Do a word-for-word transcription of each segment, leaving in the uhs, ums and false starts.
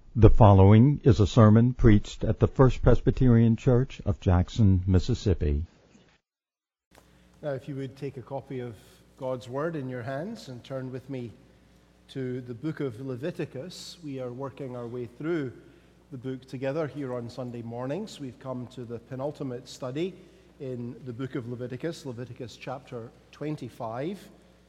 The following is a sermon preached at the First Presbyterian Church of Jackson, Mississippi. Now, if you would take a copy of God's Word in your hands and turn with me to the book of Leviticus. We are working our way through the book together here on Sunday mornings. We've come to the penultimate study in the book of Leviticus, Leviticus chapter twenty-five,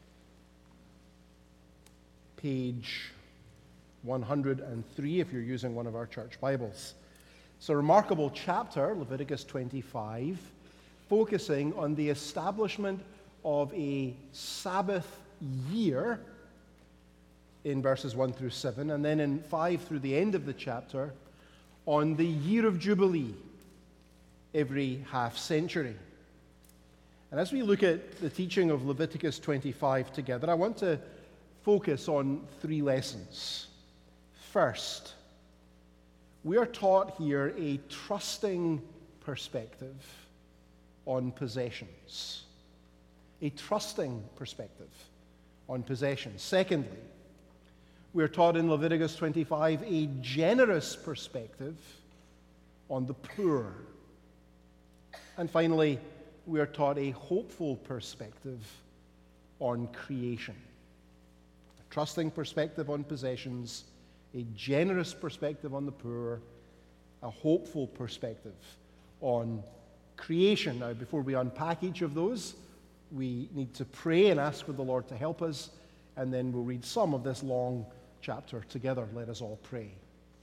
page one hundred three if you're using one of our church Bibles. It's a remarkable chapter, Leviticus twenty-five, focusing on the establishment of a Sabbath year in verses one through seven, and then in five through the end of the chapter on the year of Jubilee every half century. And as we look at the teaching of Leviticus twenty-five together, I want to focus on three lessons. First, we are taught here a trusting perspective on possessions. A trusting perspective on possessions. Secondly, we are taught in Leviticus twenty-five a generous perspective on the poor. And finally, we are taught a hopeful perspective on creation. A trusting perspective on possessions, a generous perspective on the poor, a hopeful perspective on creation. Now, before we unpack each of those, we need to pray and ask for the Lord to help us, and then we'll read some of this long chapter together. Let us all pray.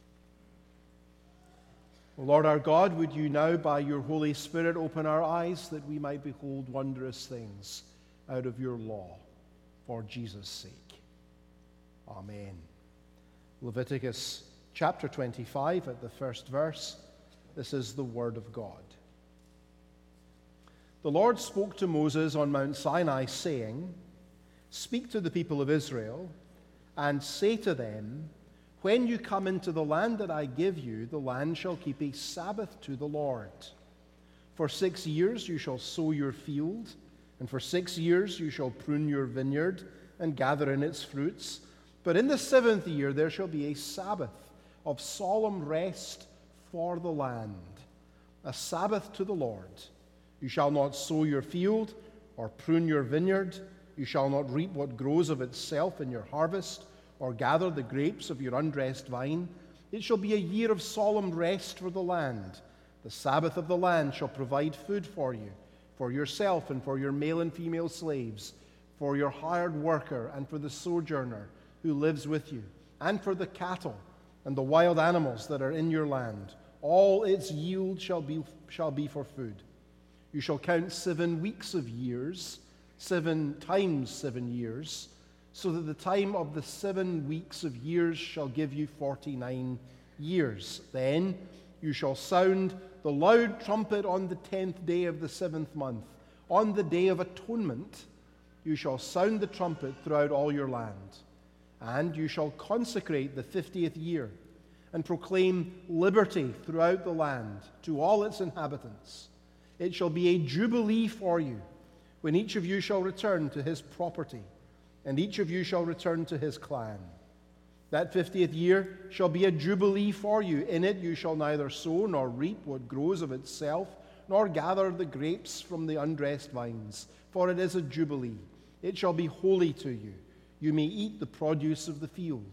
O Lord our God, would you now by your Holy Spirit open our eyes that we might behold wondrous things out of your law for Jesus' sake. Amen. Leviticus chapter twenty-five at the first verse. This is the word of God. The Lord spoke to Moses on Mount Sinai, saying, "Speak to the people of Israel, and say to them, when you come into the land that I give you, the land shall keep a Sabbath to the Lord. For six years you shall sow your field, and for six years you shall prune your vineyard and gather in its fruits. But in the seventh year there shall be a Sabbath of solemn rest for the land, a Sabbath to the Lord. You shall not sow your field or prune your vineyard. You shall not reap what grows of itself in your harvest, or gather the grapes of your undressed vine. It shall be a year of solemn rest for the land. The Sabbath of the land shall provide food for you, for yourself and for your male and female slaves, for your hired worker and for the sojourner who lives with you, and for the cattle and the wild animals that are in your land. All its yield shall be, shall be for food. You shall count seven weeks of years, seven times seven years, so that the time of the seven weeks of years shall give you forty-nine years. Then you shall sound the loud trumpet on the tenth day of the seventh month. On the day of atonement you shall sound the trumpet throughout all your land. And you shall consecrate the fiftieth year, and proclaim liberty throughout the land to all its inhabitants. It shall be a jubilee for you, when each of you shall return to his property, and each of you shall return to his clan. That fiftieth year shall be a jubilee for you. In it you shall neither sow nor reap what grows of itself, nor gather the grapes from the undressed vines, for it is a jubilee. It shall be holy to you. You may eat the produce of the field.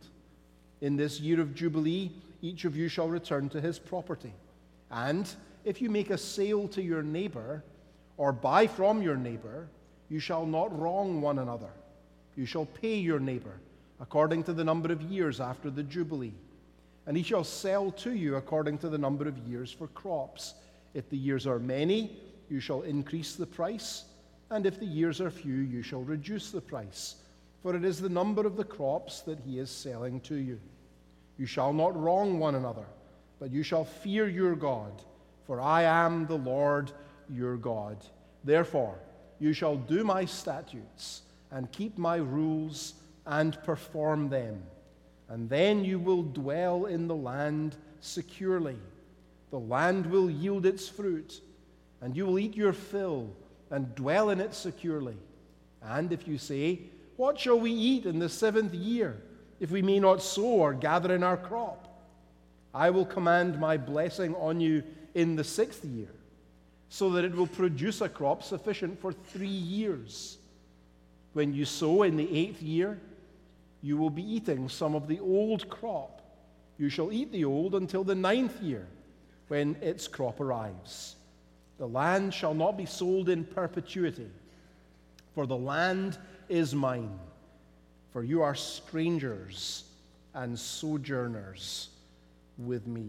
In this year of Jubilee, each of you shall return to his property. And if you make a sale to your neighbor, or buy from your neighbor, you shall not wrong one another. You shall pay your neighbor according to the number of years after the Jubilee. And he shall sell to you according to the number of years for crops. If the years are many, you shall increase the price. And if the years are few, you shall reduce the price. For it is the number of the crops that he is selling to you. You shall not wrong one another, but you shall fear your God, for I am the Lord your God. Therefore, you shall do my statutes and keep my rules and perform them. And then you will dwell in the land securely. The land will yield its fruit, and you will eat your fill and dwell in it securely. And if you say, what shall we eat in the seventh year, if we may not sow or gather in our crop? I will command my blessing on you in the sixth year, so that it will produce a crop sufficient for three years. When you sow in the eighth year, you will be eating some of the old crop. You shall eat the old until the ninth year, when its crop arrives. The land shall not be sold in perpetuity, for the land is mine. For you are strangers and sojourners with me.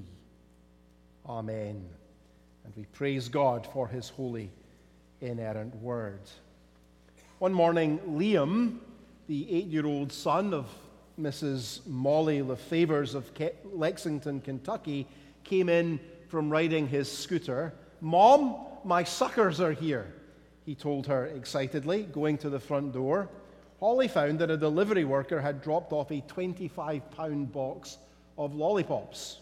Amen. And we praise God for his holy, inerrant word. One morning, Liam, the eight-year-old son of Missus Molly LeFavors of Lexington, Kentucky, came in from riding his scooter. "Mom, my suckers are here," he told her excitedly, going to the front door. Holly found that a delivery worker had dropped off a twenty-five pound box of lollipops.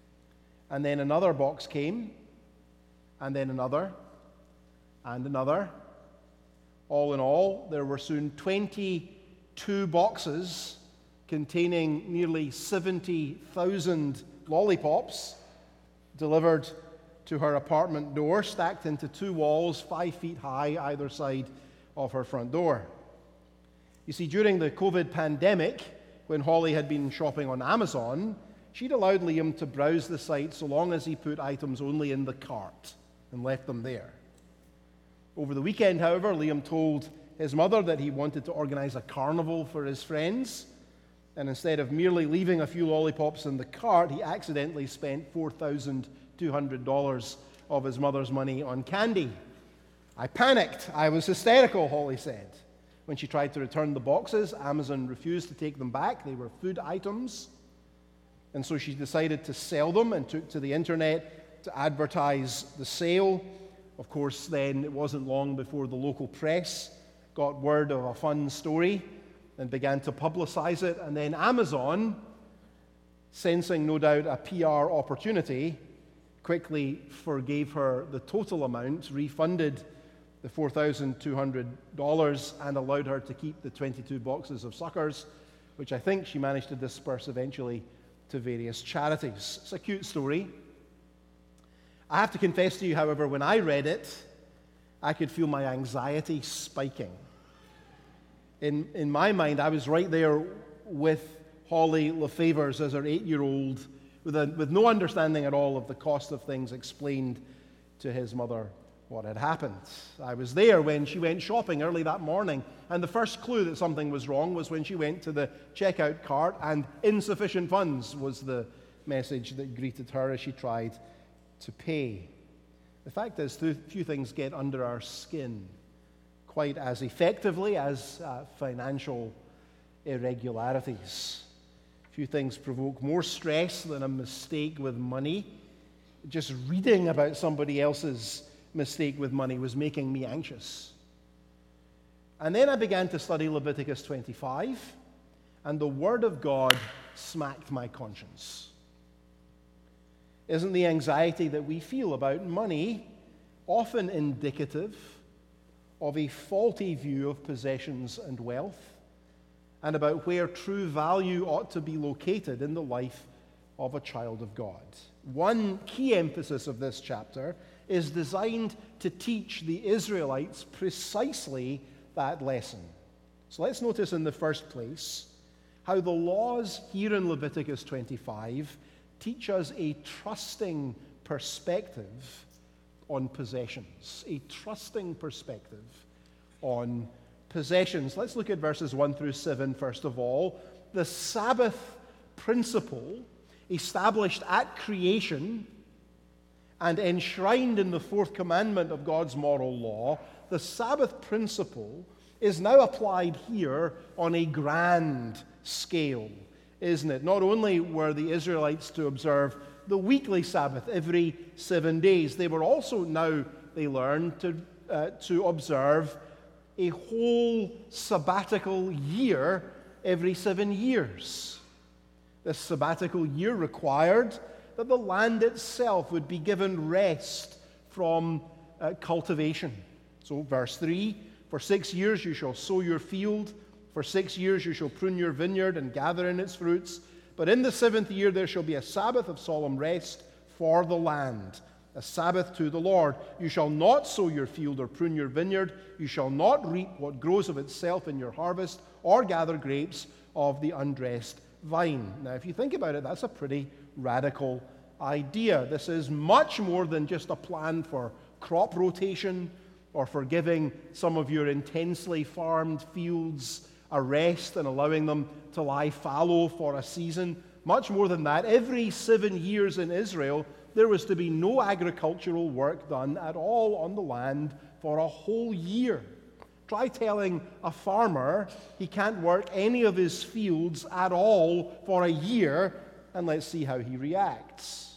And then another box came, and then another, and another. All in all, there were soon twenty-two boxes containing nearly seventy thousand lollipops delivered to her apartment door, stacked into two walls five feet high either side of her front door. You see, during the COVID pandemic, when Holly had been shopping on Amazon, she'd allowed Liam to browse the site so long as he put items only in the cart and left them there. Over the weekend, however, Liam told his mother that he wanted to organize a carnival for his friends, and instead of merely leaving a few lollipops in the cart, he accidentally spent four thousand two hundred dollars of his mother's money on candy. "I panicked. I was hysterical," Holly said. When she tried to return the boxes, Amazon refused to take them back. They were food items. And so she decided to sell them and took to the internet to advertise the sale. Of course, then it wasn't long before the local press got word of a fun story and began to publicize it. And then Amazon, sensing no doubt a P R opportunity, quickly forgave her the total amount, refunded the four thousand two hundred dollars, and allowed her to keep the twenty-two boxes of suckers, which I think she managed to disperse eventually to various charities. It's a cute story. I have to confess to you, however, when I read it, I could feel my anxiety spiking. In, in my mind, I was right there with Holly LeFavors as her eight-year-old, with, a, with no understanding at all of the cost of things, explained to his mother what had happened. I was there when she went shopping early that morning, and the first clue that something was wrong was when she went to the checkout cart, and insufficient funds was the message that greeted her as she tried to pay. The fact is, few things get under our skin quite as effectively as uh, financial irregularities. Few things provoke more stress than a mistake with money. Just reading about somebody else's mistake with money was making me anxious. And then I began to study Leviticus twenty-five, and the Word of God smacked my conscience. Isn't the anxiety that we feel about money often indicative of a faulty view of possessions and wealth, and about where true value ought to be located in the life of a child of God? One key emphasis of this chapter is designed to teach the Israelites precisely that lesson. So let's notice in the first place how the laws here in Leviticus twenty-five teach us a trusting perspective on possessions. A trusting perspective on possessions. Let's look at verses one through seven first of all. The Sabbath principle established at creation and enshrined in the fourth commandment of God's moral law, the Sabbath principle is now applied here on a grand scale, isn't it? Not only were the Israelites to observe the weekly Sabbath every seven days, they were also now, they learned, to, uh, to observe a whole sabbatical year every seven years. This sabbatical year required that the land itself would be given rest from uh, cultivation. So verse three, for six years you shall sow your field, for six years you shall prune your vineyard and gather in its fruits, But in the seventh year there shall be a Sabbath of solemn rest for the land, a Sabbath to the Lord. You shall not sow your field or prune your vineyard. You shall not reap what grows of itself in your harvest, or gather grapes of the undressed vine. Now, if you think about it, that's a pretty radical idea. This is much more than just a plan for crop rotation or for giving some of your intensely farmed fields a rest and allowing them to lie fallow for a season. Much more than that. Every seven years in Israel, there was to be no agricultural work done at all on the land for a whole year. Try telling a farmer he can't work any of his fields at all for a year, and let's see how he reacts.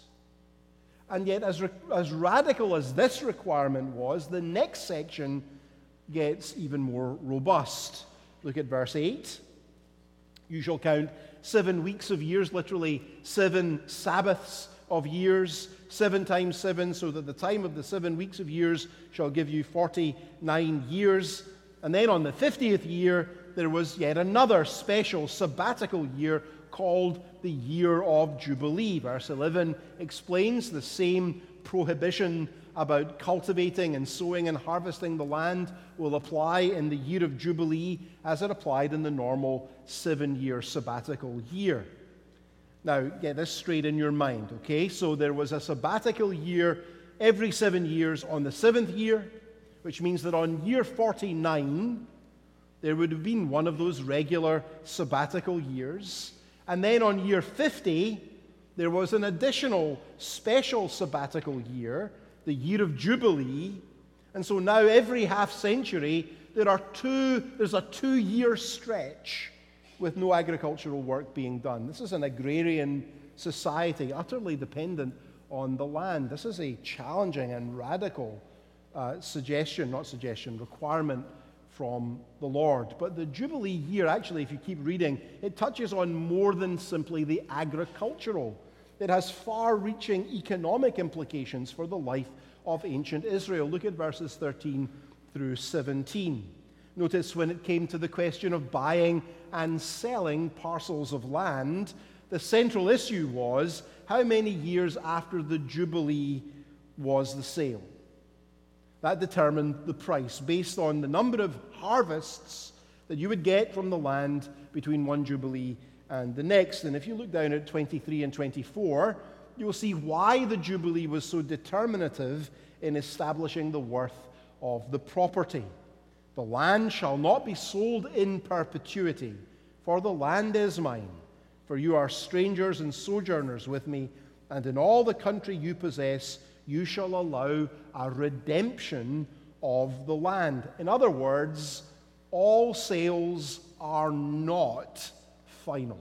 And yet, as, as radical as this requirement was, the next section gets even more robust. Look at verse eight. You shall count seven weeks of years, literally seven Sabbaths of years, seven times seven, so that the time of the seven weeks of years shall give you forty-nine years. And then on the fiftieth year, there was yet another special sabbatical year called the Year of Jubilee. Verse eleven explains the same prohibition about cultivating and sowing and harvesting the land will apply in the Year of Jubilee as it applied in the normal seven-year sabbatical year. Now, get this straight in your mind, okay? So there was a sabbatical year every seven years on the seventh year, which means that on year forty-nine, there would have been one of those regular sabbatical years. And then on year fifty, there was an additional special sabbatical year, the Year of Jubilee. And so now every half century, there are two, there's a two-year stretch with no agricultural work being done. This is an agrarian society, utterly dependent on the land. This is a challenging and radical uh, suggestion, not suggestion, requirement from the Lord. But the Jubilee year, actually, if you keep reading, it touches on more than simply the agricultural. It has far-reaching economic implications for the life of ancient Israel. Look at verses thirteen through seventeen. Notice when it came to the question of buying and selling parcels of land, the central issue was how many years after the Jubilee was the sale. That determined the price based on the number of harvests that you would get from the land between one Jubilee and the next. And if you look down at twenty-three and twenty-four, you will see why the Jubilee was so determinative in establishing the worth of the property. The land shall not be sold in perpetuity, for the land is mine. For you are strangers and sojourners with me, and in all the country you possess, you shall allow a redemption of the land. In other words, all sales are not final.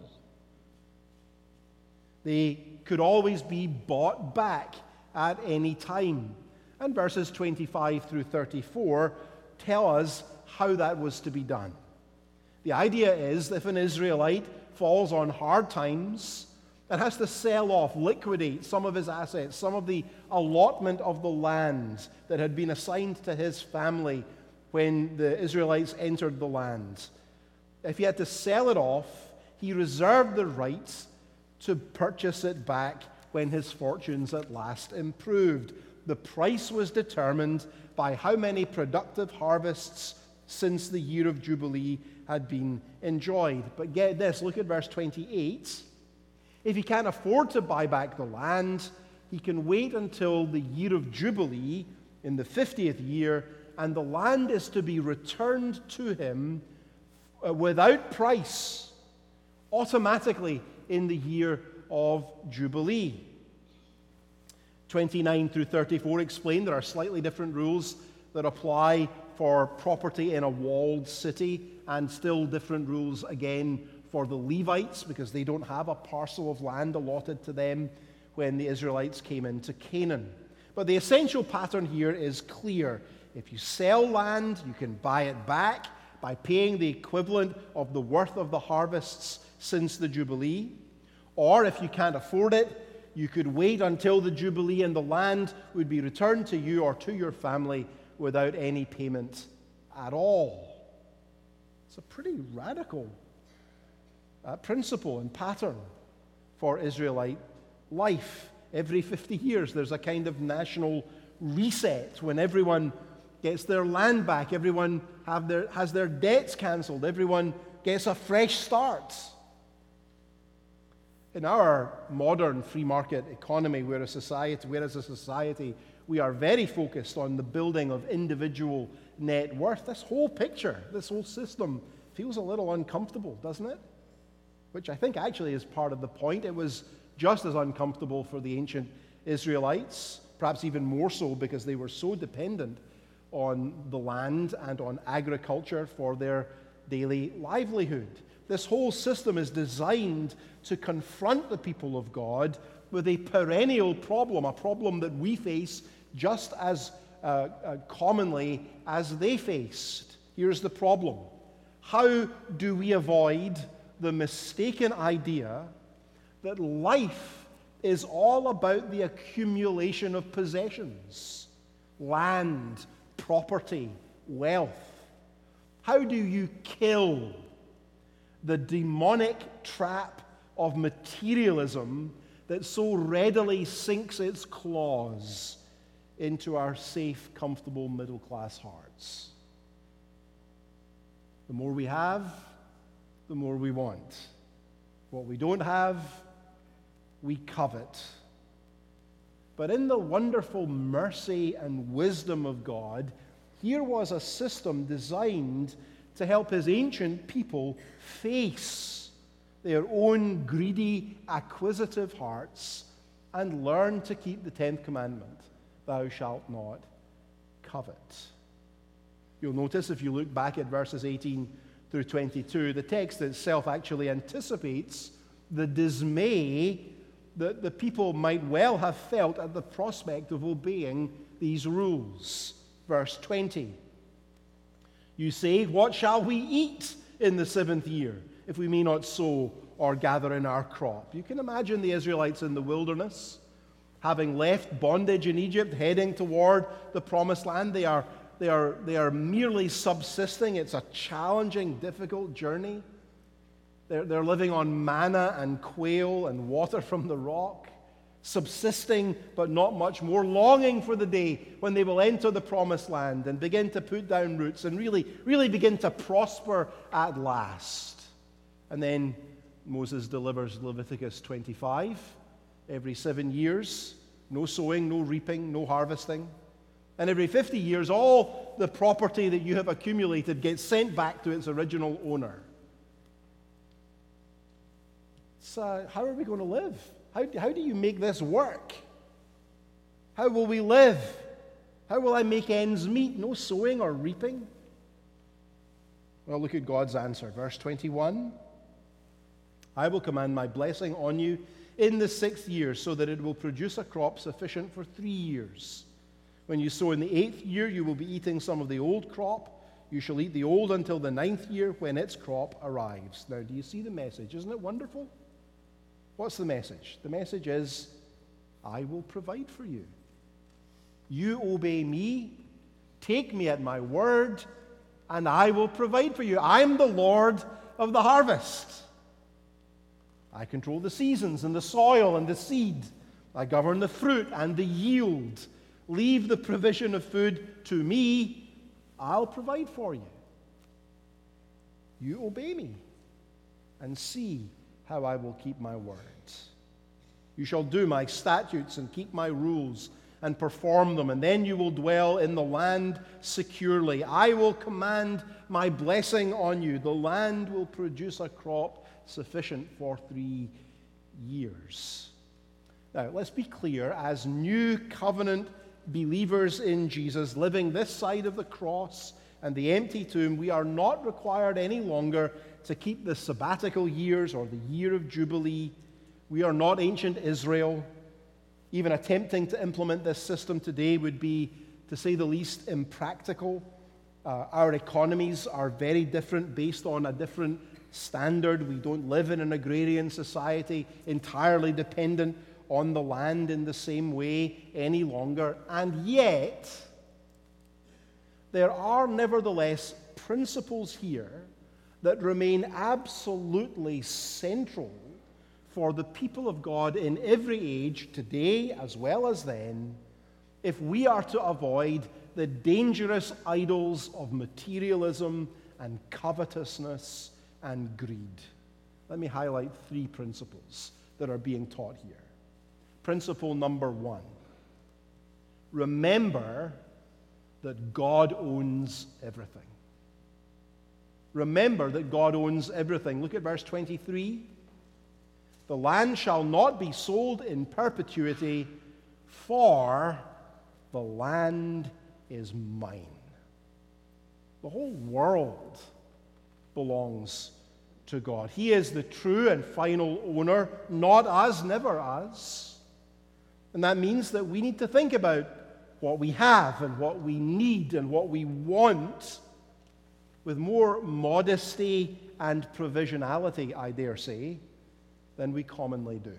They could always be bought back at any time. And verses twenty-five through thirty-four tell us how that was to be done. The idea is that if an Israelite falls on hard times and has to sell off, liquidate some of his assets, some of the allotment of the land that had been assigned to his family when the Israelites entered the land, if he had to sell it off, he reserved the right to purchase it back when his fortunes at last improved. The price was determined by how many productive harvests since the Year of Jubilee had been enjoyed. But get this, look at verse twenty-eight. If he can't afford to buy back the land, he can wait until the Year of Jubilee in the fiftieth year, and the land is to be returned to him without price, automatically in the Year of Jubilee. twenty-nine through thirty-four explain there are slightly different rules that apply for property in a walled city, and still different rules again for the Levites, because they don't have a parcel of land allotted to them when the Israelites came into Canaan. But the essential pattern here is clear. If you sell land, you can buy it back by paying the equivalent of the worth of the harvests since the Jubilee. Or if you can't afford it, you could wait until the Jubilee and the land would be returned to you or to your family without any payment at all. It's a pretty radical uh, principle and pattern. for Israelite life. Every fifty years, there's a kind of national reset when everyone gets their land back, everyone have their, has their debts cancelled, everyone gets a fresh start. In our modern free market economy, we're a society, whereas a society, we are very focused on the building of individual net worth. This whole picture, this whole system feels a little uncomfortable, doesn't it? Which I think actually is part of the point. It was just as uncomfortable for the ancient Israelites, perhaps even more so because they were so dependent on the land and on agriculture for their daily livelihood. This whole system is designed to confront the people of God with a perennial problem, a problem that we face just as uh, uh, commonly as they faced. Here's the problem. How do we avoid the mistaken idea that life is all about the accumulation of possessions, land, property, wealth? How do you kill the demonic trap of materialism that so readily sinks its claws into our safe, comfortable, middle-class hearts? The more we have, the more we want. What we don't have, we covet. But in the wonderful mercy and wisdom of God, here was a system designed to help his ancient people face their own greedy, acquisitive hearts and learn to keep the tenth commandment, thou shalt not covet. You'll notice if you look back at verses eighteen through twenty-two, the text itself actually anticipates the dismay that the people might well have felt at the prospect of obeying these rules. Verse twenty, you say, what shall we eat in the seventh year, if we may not sow or gather in our crop? You can imagine the Israelites in the wilderness, having left bondage in Egypt, heading toward the promised land. They are, they are, they are merely subsisting. It's a challenging, difficult journey. They're, they're living on manna and quail and water from the rock, subsisting but not much more, longing for the day when they will enter the promised land and begin to put down roots and really, really begin to prosper at last. And then Moses delivers Leviticus twenty-five. Every seven years, no sowing, no reaping, no harvesting. And every fifty years, all the property that you have accumulated gets sent back to its original owner. So how are we going to live? How, how do you make this work? How will we live? How will I make ends meet? No sowing or reaping? Well, look at God's answer. Verse twenty-one. I will command my blessing on you in the sixth year, so that it will produce a crop sufficient for three years. When you sow in the eighth year, you will be eating some of the old crop. You shall eat the old until the ninth year, when its crop arrives. Now, do you see the message? Isn't it wonderful? What's the message? The message is, I will provide for you. You obey me, take me at my word, and I will provide for you. I'm the Lord of the harvest. I control the seasons and the soil and the seed. I govern the fruit and the yield. Leave the provision of food to me. I'll provide for you. You obey me and see how I will keep my words. You shall do my statutes and keep my rules and perform them, and then you will dwell in the land securely. I will command my blessing on you. The land will produce a crop sufficient for three years. Now, let's be clear. As new covenant believers in Jesus, living this side of the cross and the empty tomb, we are not required any longer to keep the sabbatical years or the year of Jubilee. We are not ancient Israel. Even attempting to implement this system today would be, to say the least, impractical. Uh, our economies are very different, based on a different standard. We don't live in an agrarian society entirely dependent on the land in the same way any longer. And yet, there are nevertheless principles here that remain absolutely central for the people of God in every age, today as well as then, if we are to avoid the dangerous idols of materialism and covetousness and greed. Let me highlight three principles that are being taught here. Principle number one, remember that God owns everything. Remember that God owns everything. Look at verse twenty-three. The land shall not be sold in perpetuity, for the land is mine. The whole world belongs to God. He is the true and final owner, not us, never us. And that means that we need to think about what we have and what we need and what we want with more modesty and provisionality, I dare say, than we commonly do.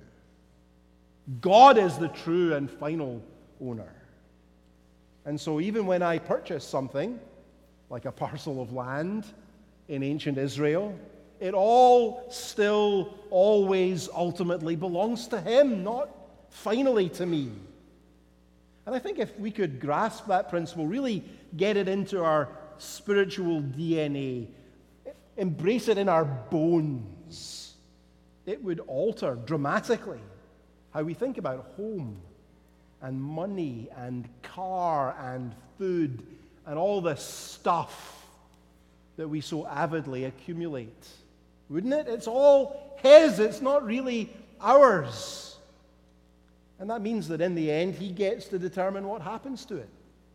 God is the true and final owner. And so even when I purchase something, like a parcel of land in ancient Israel, it all still always ultimately belongs to Him, not finally to me. And I think if we could grasp that principle, really get it into our spiritual D N A, embrace it in our bones, it would alter dramatically how we think about home and money and car and food and all the stuff that we so avidly accumulate. Wouldn't it? It's all His. It's not really ours. And that means that in the end, He gets to determine what happens to it.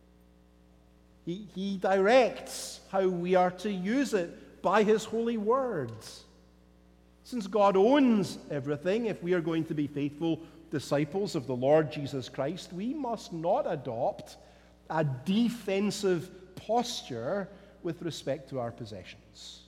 He, he directs how we are to use it by His holy words. Since God owns everything, if we are going to be faithful disciples of the Lord Jesus Christ, we must not adopt a defensive posture with respect to our possessions.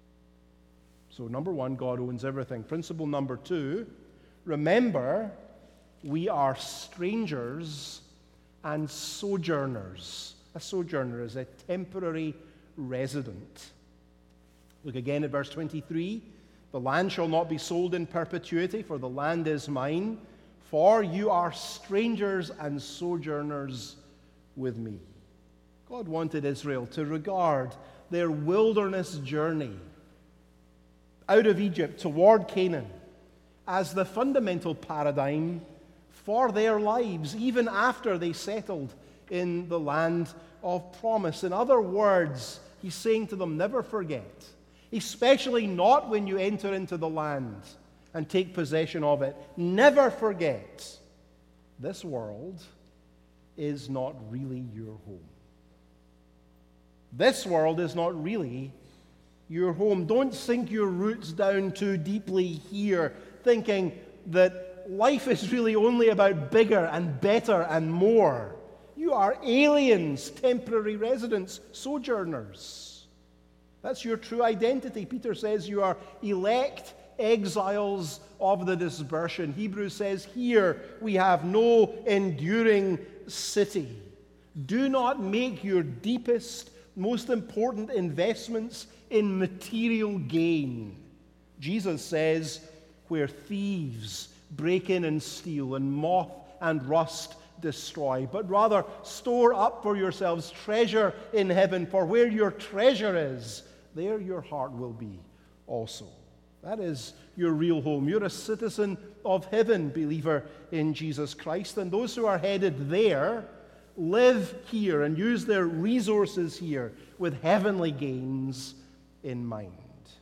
So, number one, God owns everything. Principle number two, remember, we are strangers and sojourners. A sojourner is a temporary resident. Look again at verse twenty-three. The land shall not be sold in perpetuity, for the land is mine, for you are strangers and sojourners with me. God wanted Israel to regard their wilderness journey out of Egypt toward Canaan as the fundamental paradigm for their lives, even after they settled in the land of promise. In other words, He's saying to them, never forget, especially not when you enter into the land and take possession of it. Never forget, this world is not really your home. This world is not really your home. Don't sink your roots down too deeply here, thinking that life is really only about bigger and better and more. You are aliens, temporary residents, sojourners. That's your true identity. Peter says you are elect exiles of the dispersion. Hebrews says here we have no enduring city. Do not make your deepest, most important investments in material gain. Jesus says, where thieves break in and steal, and moth and rust destroy, but rather store up for yourselves treasure in heaven, for where your treasure is, there your heart will be also. That is your real home. You're a citizen of heaven, believer in Jesus Christ, and those who are headed there live here and use their resources here with heavenly gains in mind.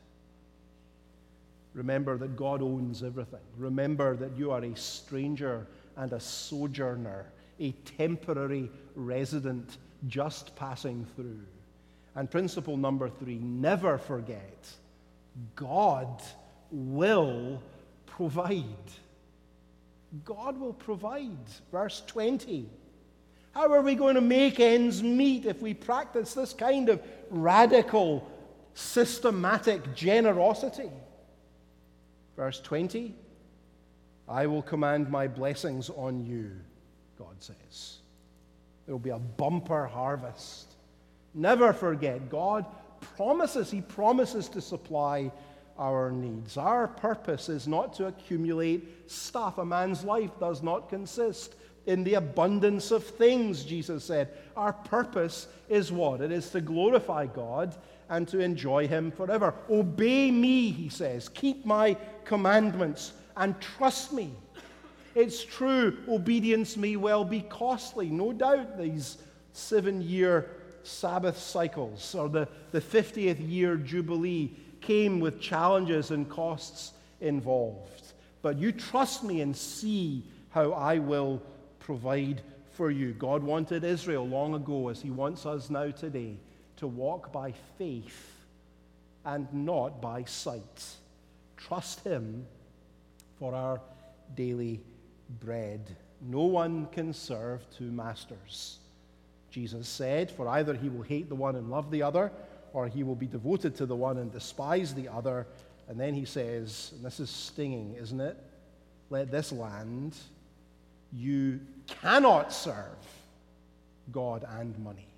Remember that God owns everything. Remember that you are a stranger and a sojourner, a temporary resident just passing through. And principle number three, never forget, God will provide. God will provide. Verse twenty. How are we going to make ends meet if we practice this kind of radical, systematic generosity? Verse twenty, I will command my blessings on you, God says. There will be a bumper harvest. Never forget, God promises, He promises to supply our needs. Our purpose is not to accumulate stuff. A man's life does not consist in the abundance of things, Jesus said. Our purpose is what? It is to glorify God and to enjoy Him forever. Obey me, he says. Keep my commandments and trust me. It's true, obedience may well be costly. No doubt these seven-year Sabbath cycles or the, the fiftieth year Jubilee came with challenges and costs involved. But you trust me and see how I will provide for you. God wanted Israel long ago, as He wants us now today, to walk by faith and not by sight. Trust Him for our daily bread. No one can serve two masters. Jesus said, for either he will hate the one and love the other, or he will be devoted to the one and despise the other. And then he says, and this is stinging, isn't it? Let this land. You cannot serve God and money.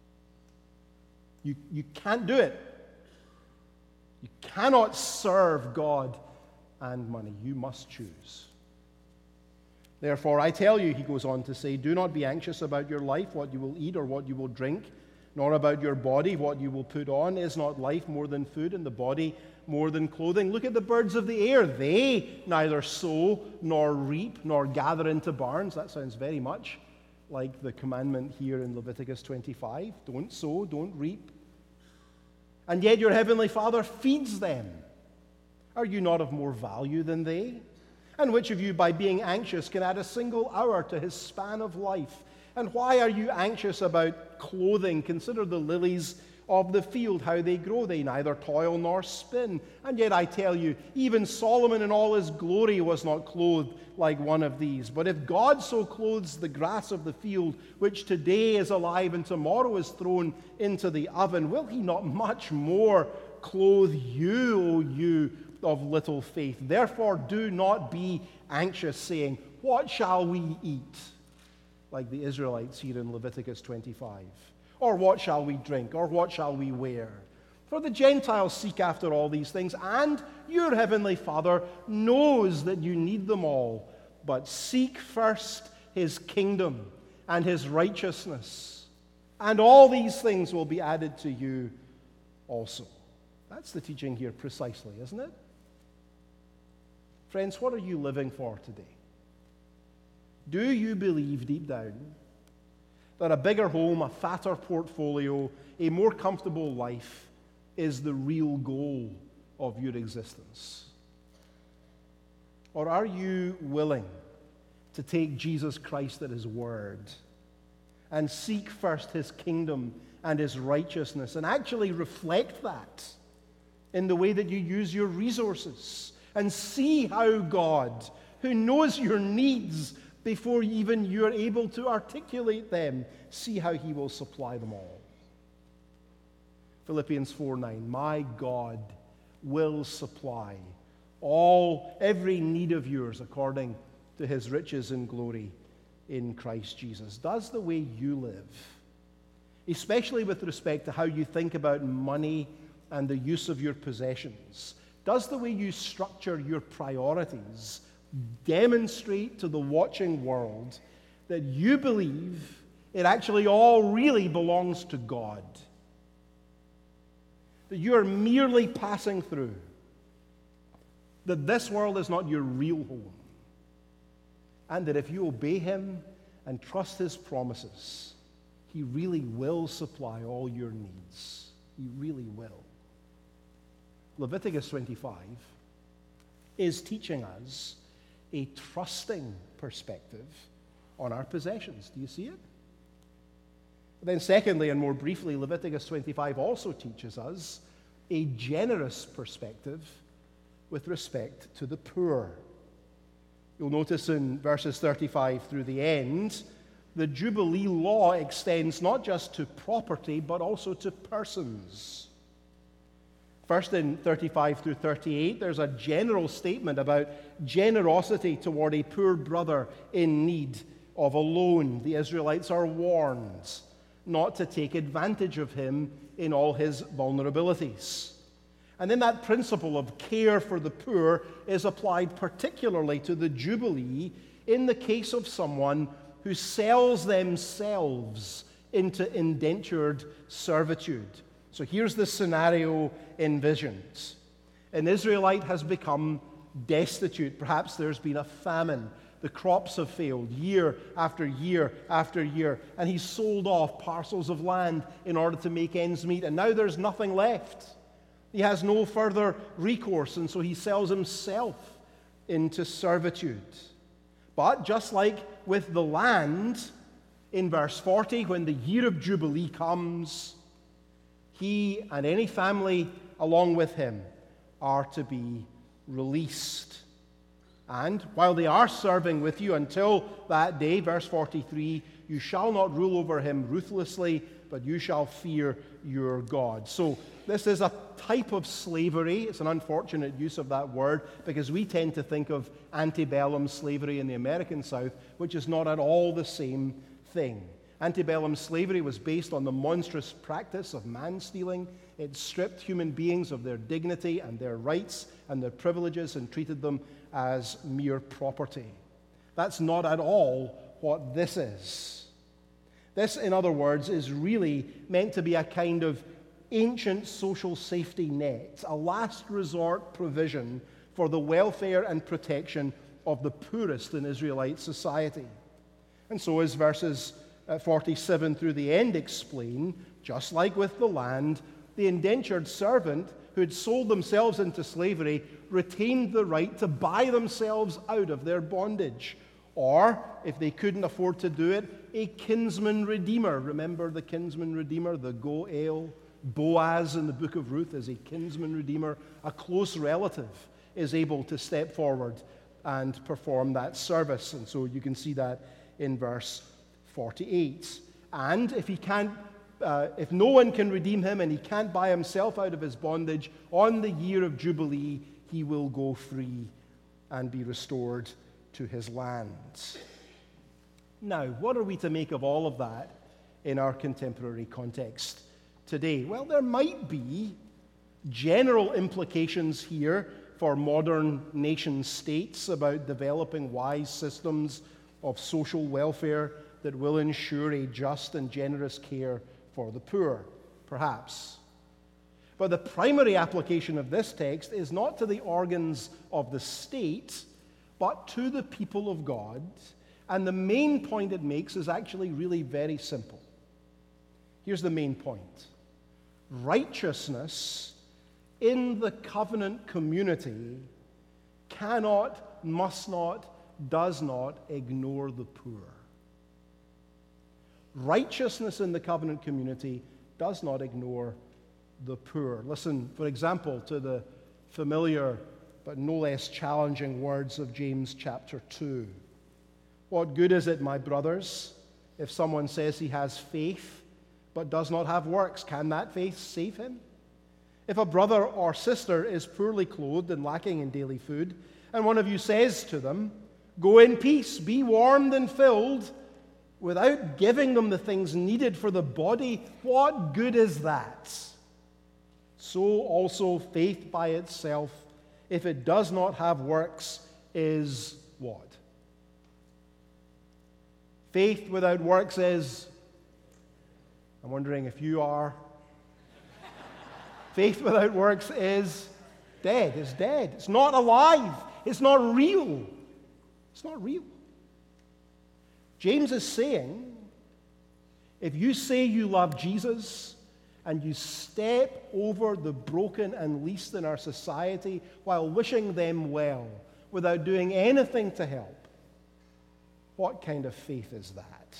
You, you can't do it. You cannot serve God and money. You must choose. Therefore, I tell you, he goes on to say, do not be anxious about your life, what you will eat or what you will drink, nor about your body, what you will put on. Is not life more than food, and the body more than clothing? Look at the birds of the air. They neither sow nor reap nor gather into barns. That sounds very much like the commandment here in Leviticus twenty-five. Don't sow, don't reap. And yet your heavenly Father feeds them. Are you not of more value than they? And which of you, by being anxious, can add a single hour to his span of life? And why are you anxious about clothing? Consider the lilies of the field, how they grow. They neither toil nor spin. And yet I tell you, even Solomon in all his glory was not clothed like one of these. But if God so clothes the grass of the field, which today is alive and tomorrow is thrown into the oven, will he not much more clothe you, O you of little faith? Therefore do not be anxious, saying, what shall we eat? Like the Israelites here in Leviticus twenty-five. Or what shall we drink? Or what shall we wear? For the Gentiles seek after all these things, and your heavenly Father knows that you need them all. But seek first his kingdom and his righteousness, and all these things will be added to you also. That's the teaching here precisely, isn't it? Friends, what are you living for today? Do you believe deep down that a bigger home, a fatter portfolio, a more comfortable life is the real goal of your existence? Or are you willing to take Jesus Christ at his word and seek first his kingdom and his righteousness and actually reflect that in the way that you use your resources and see how God, who knows your needs before even you're able to articulate them, see how he will supply them all? Philippians four nine, my God will supply all, every need of yours according to his riches and glory in Christ Jesus. Does the way you live, especially with respect to how you think about money and the use of your possessions, does the way you structure your priorities demonstrate to the watching world that you believe it actually all really belongs to God? That you are merely passing through? That this world is not your real home? And that if you obey him and trust his promises, he really will supply all your needs. He really will. Leviticus twenty-five is teaching us a trusting perspective on our possessions. Do you see it? Then secondly, and more briefly, Leviticus twenty-five also teaches us a generous perspective with respect to the poor. You'll notice in verses thirty-five through the end, the Jubilee law extends not just to property, but also to persons. First, in thirty-five through thirty-eight, there's a general statement about generosity toward a poor brother in need of a loan. The Israelites are warned not to take advantage of him in all his vulnerabilities. And then that principle of care for the poor is applied particularly to the Jubilee in the case of someone who sells themselves into indentured servitude. So here's the scenario envisioned. An Israelite has become destitute. Perhaps there's been a famine. The crops have failed year after year after year, and he's sold off parcels of land in order to make ends meet, and now there's nothing left. He has no further recourse, and so he sells himself into servitude. But just like with the land, in verse forty, when the year of Jubilee comes, he and any family along with him are to be released. And while they are serving with you until that day, verse forty-three, you shall not rule over him ruthlessly, but you shall fear your God. So this is a type of slavery. It's an unfortunate use of that word because we tend to think of antebellum slavery in the American South, which is not at all the same thing. Antebellum slavery was based on the monstrous practice of man-stealing. It stripped human beings of their dignity and their rights and their privileges and treated them as mere property. That's not at all what this is. This, in other words, is really meant to be a kind of ancient social safety net, a last resort provision for the welfare and protection of the poorest in Israelite society. And so as verses forty-seven through the end explain, just like with the land, the indentured servant who had sold themselves into slavery retained the right to buy themselves out of their bondage. Or, if they couldn't afford to do it, a kinsman redeemer. Remember the kinsman redeemer, the Goel? Boaz in the book of Ruth is a kinsman redeemer. A close relative is able to step forward and perform that service. And so you can see that in verse forty-eight. And if he can't, uh, if no one can redeem him and he can't buy himself out of his bondage, on the year of Jubilee he will go free and be restored to his lands. Now, what are we to make of all of that in our contemporary context today? Well, there might be general implications here for modern nation states about developing wise systems of social welfare that will ensure a just and generous care for the poor, perhaps. But the primary application of this text is not to the organs of the state, but to the people of God. And the main point it makes is actually really very simple. Here's the main point. Righteousness in the covenant community cannot, must not, does not ignore the poor. Righteousness in the covenant community does not ignore the poor. Listen, for example, to the familiar but no less challenging words of James chapter two. What good is it, my brothers, if someone says he has faith but does not have works? Can that faith save him? If a brother or sister is poorly clothed and lacking in daily food, and one of you says to them, "Go in peace, be warmed and filled," without giving them the things needed for the body, what good is that? So also faith by itself, if it does not have works, is what? Faith without works is, I'm wondering if you are. Faith without works is dead. It's dead. It's not alive. It's not real. It's not real. James is saying, if you say you love Jesus and you step over the broken and least in our society while wishing them well without doing anything to help, what kind of faith is that?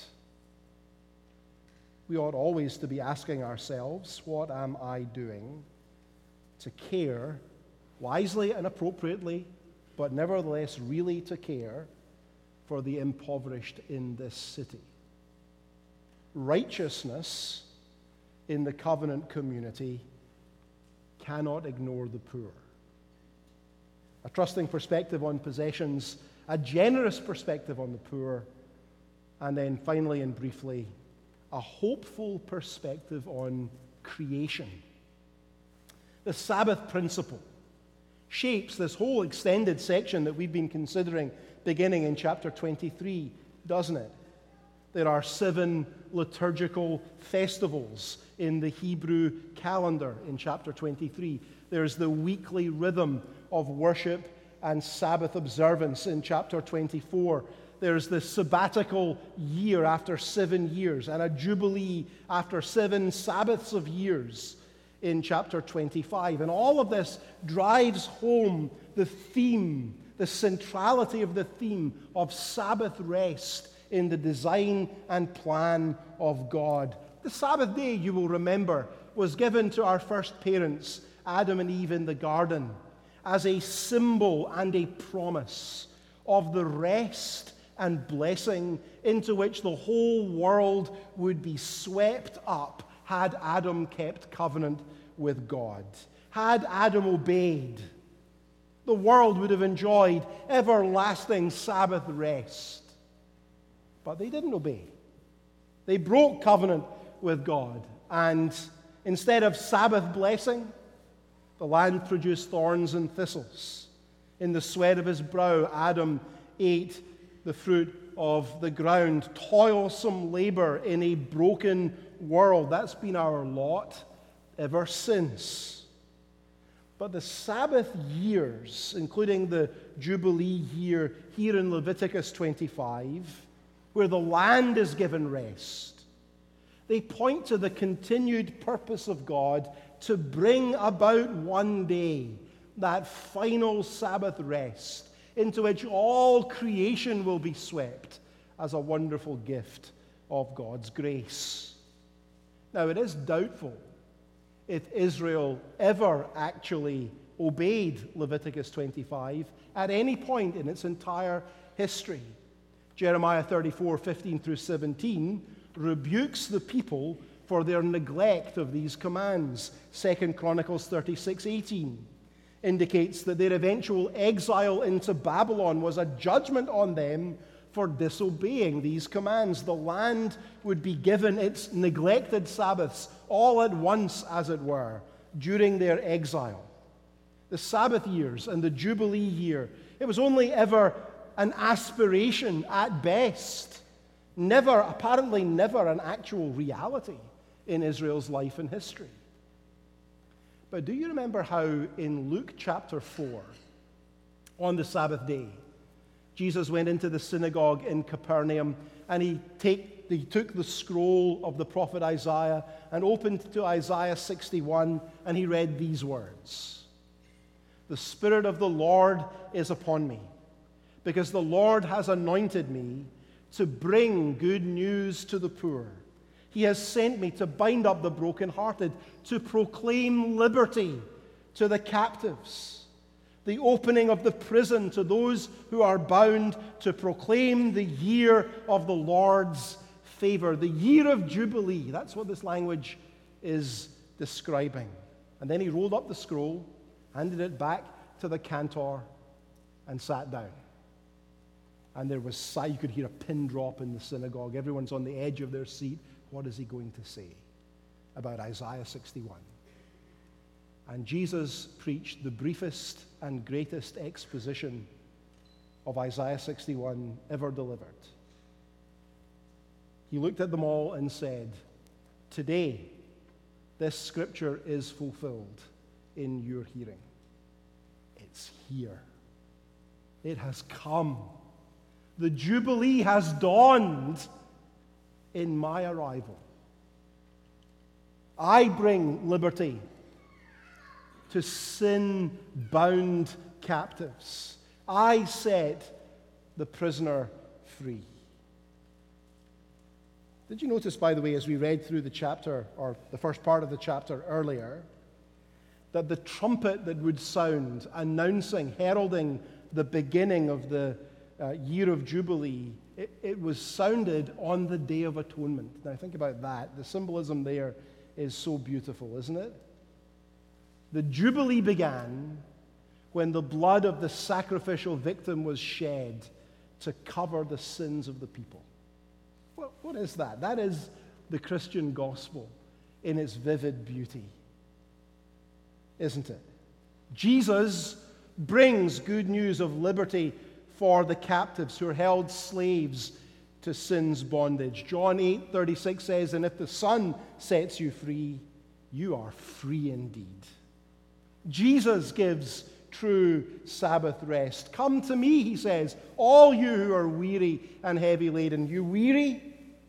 We ought always to be asking ourselves, what am I doing to care wisely and appropriately, but nevertheless really to care for the impoverished in this city? Righteousness in the covenant community cannot ignore the poor. A trusting perspective on possessions, a generous perspective on the poor, and then finally and briefly, a hopeful perspective on creation. The Sabbath principle shapes this whole extended section that we've been considering beginning in chapter twenty-three, doesn't it? There are seven liturgical festivals in the Hebrew calendar in chapter twenty-three. There's the weekly rhythm of worship and Sabbath observance in chapter twenty-four. There's the sabbatical year after seven years and a jubilee after seven Sabbaths of years in chapter twenty-five. And all of this drives home the theme, the centrality of the theme of Sabbath rest in the design and plan of God. The Sabbath day, you will remember, was given to our first parents, Adam and Eve, in the garden as a symbol and a promise of the rest and blessing into which the whole world would be swept up had Adam kept covenant with God. Had Adam obeyed, the world would have enjoyed everlasting Sabbath rest. But they didn't obey. They broke covenant with God. And instead of Sabbath blessing, the land produced thorns and thistles. In the sweat of his brow, Adam ate the fruit of the ground. Toilsome labor in a broken world. That's been our lot ever since. But the Sabbath years, including the Jubilee year here in Leviticus twenty-five, where the land is given rest, they point to the continued purpose of God to bring about one day that final Sabbath rest into which all creation will be swept as a wonderful gift of God's grace. Now, it is doubtful if Israel ever actually obeyed Leviticus twenty-five at any point in its entire history. Jeremiah thirty-four, fifteen through seventeen rebukes the people for their neglect of these commands. Second Chronicles thirty-six, eighteen indicates that their eventual exile into Babylon was a judgment on them for disobeying these commands. The land would be given its neglected Sabbaths all at once, as it were, during their exile. The Sabbath years and the Jubilee year, it was only ever an aspiration at best, never, apparently never an actual reality in Israel's life and history. But do you remember how in Luke chapter four, on the Sabbath day, Jesus went into the synagogue in Capernaum and he, take, he took the scroll of the prophet Isaiah and opened to Isaiah sixty-one and he read these words: "The Spirit of the Lord is upon me, because the Lord has anointed me to bring good news to the poor. He has sent me to bind up the brokenhearted, to proclaim liberty to the captives, the opening of the prison to those who are bound, to proclaim the year of the Lord's favor." The year of Jubilee, that's what this language is describing. And then he rolled up the scroll, handed it back to the cantor, and sat down. And there was, you could hear a pin drop in the synagogue. Everyone's on the edge of their seat. What is he going to say about Isaiah sixty-one? And Jesus preached the briefest and greatest exposition of Isaiah sixty-one ever delivered. He looked at them all and said, "Today, this scripture is fulfilled in your hearing." It's here. It has come. The Jubilee has dawned in my arrival. I bring liberty to sin-bound captives. I set the prisoner free. Did you notice, by the way, as we read through the chapter, or the first part of the chapter earlier, that the trumpet that would sound, announcing, heralding the beginning of the uh, year of Jubilee, it, it was sounded on the Day of Atonement. Now think about that. The symbolism there is so beautiful, isn't it? The Jubilee began when the blood of the sacrificial victim was shed to cover the sins of the people. What, what is that? That is the Christian gospel in its vivid beauty. isn't it? Jesus brings good news of liberty for the captives who are held slaves to sin's bondage. John eight thirty-six says, "And if the Son sets you free, you are free indeed." Jesus gives true Sabbath rest. "Come to me," he says, "all you who are weary and heavy laden." You weary?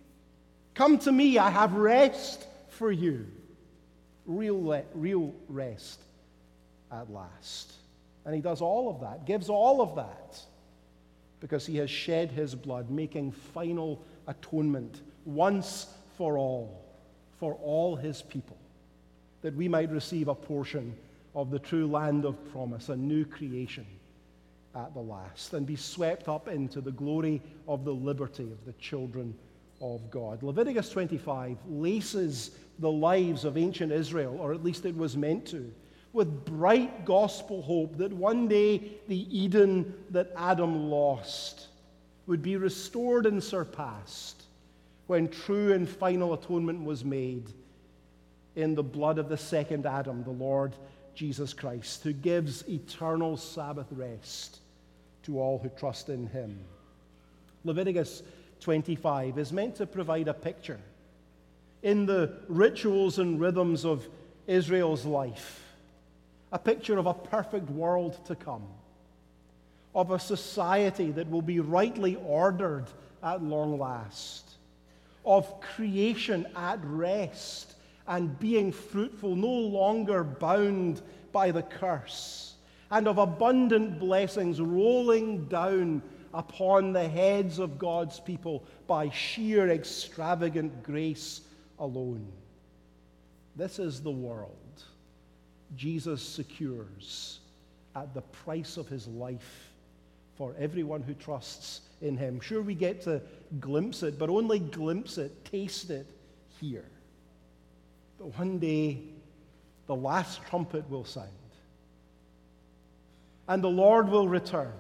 Come to me, I have rest for you. Real, le- real rest at last. And he does all of that, gives all of that, because he has shed his blood, making final atonement once for all, for all his people, that we might receive a portion of the true land of promise, a new creation at the last, and be swept up into the glory of the liberty of the children of God. Leviticus twenty-five laces the lives of ancient Israel, or at least it was meant to, with bright gospel hope that one day the Eden that Adam lost would be restored and surpassed when true and final atonement was made in the blood of the second Adam, the Lord Jesus Christ, who gives eternal Sabbath rest to all who trust in him. Leviticus twenty-five is meant to provide a picture in the rituals and rhythms of Israel's life, a picture of a perfect world to come, of a society that will be rightly ordered at long last, of creation at rest and being fruitful, no longer bound by the curse, and of abundant blessings rolling down upon the heads of God's people by sheer extravagant grace alone. This is the world Jesus secures at the price of his life for everyone who trusts in him. Sure, we get to glimpse it, but only glimpse it, taste it here. But one day, the last trumpet will sound, and the Lord will return,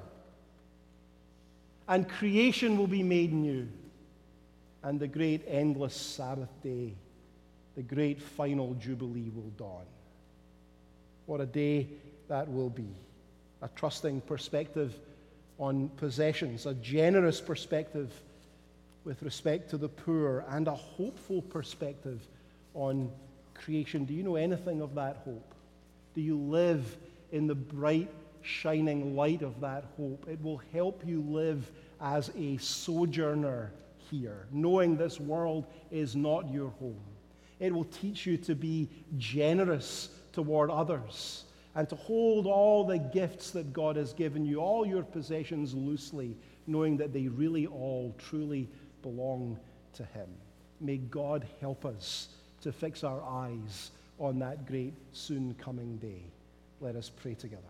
and creation will be made new, and the great endless Sabbath day, the great final Jubilee will dawn. What a day that will be. A trusting perspective on possessions, a generous perspective with respect to the poor, and a hopeful perspective on creation. Do you know anything of that hope? Do you live in the bright, shining light of that hope? It will help you live as a sojourner here, knowing this world is not your home. It will teach you to be generous toward others and to hold all the gifts that God has given you, all your possessions loosely, knowing that they really all truly belong to him. May God help us to fix our eyes on that great soon coming day. Let us pray together.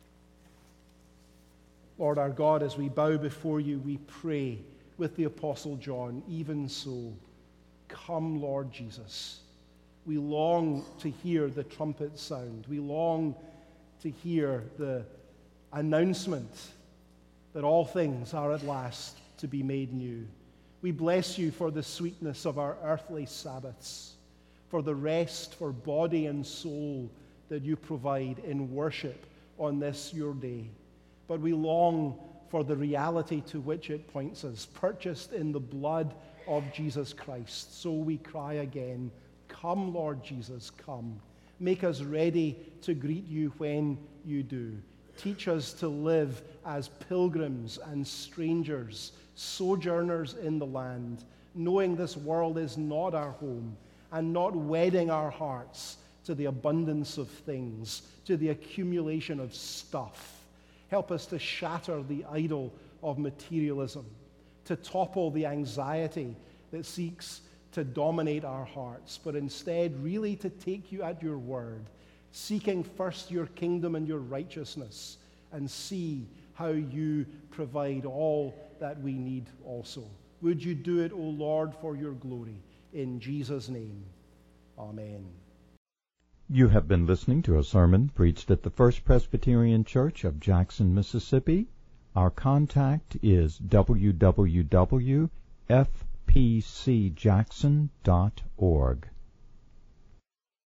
Lord our God, as we bow before you, we pray with the Apostle John, even so, come, Lord Jesus. We long to hear the trumpet sound. We long to hear the announcement that all things are at last to be made new. We bless you for the sweetness of our earthly Sabbaths, for the rest for body and soul that you provide in worship on this your day. But we long for the reality to which it points us, purchased in the blood of Jesus Christ. So we cry again, come, Lord Jesus, come. Make us ready to greet you when you do. Teach us to live as pilgrims and strangers, sojourners in the land, knowing this world is not our home, and not wedding our hearts to the abundance of things, to the accumulation of stuff. Help us to shatter the idol of materialism, to topple the anxiety that seeks to dominate our hearts, but instead really to take you at your word, seeking first your kingdom and your righteousness, and see how you provide all that we need also. Would you do it, O Lord, for your glory? In Jesus' name, amen. You have been listening to a sermon preached at the First Presbyterian Church of Jackson, Mississippi. Our contact is w w w dot f p c jackson dot org.